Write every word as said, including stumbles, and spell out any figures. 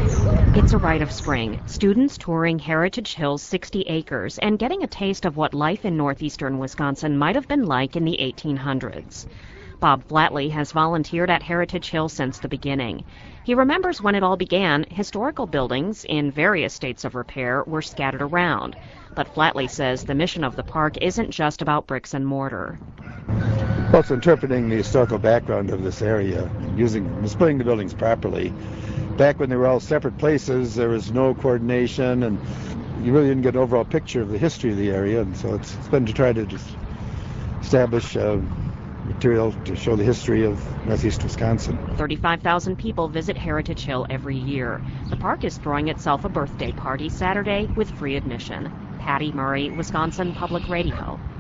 It's a rite of spring. Students touring Heritage Hill's sixty acres and getting a taste of what life in northeastern Wisconsin might have been like in the eighteen hundreds. Bob Flatley has volunteered at Heritage Hill since the beginning. He remembers when it all began, historical buildings in various states of repair were scattered around. But Flatley says the mission of the park isn't just about bricks and mortar. Well, it's interpreting the historical background of this area, using, displaying the buildings properly. Back when they were all separate places, there was no coordination, and you really didn't get an overall picture of the history of the area. And so it's, it's been to try to just establish uh, material to show the history of northeast Wisconsin. thirty-five thousand people visit Heritage Hill every year. The park is throwing itself a birthday party Saturday with free admission. Patty Murray, Wisconsin Public Radio.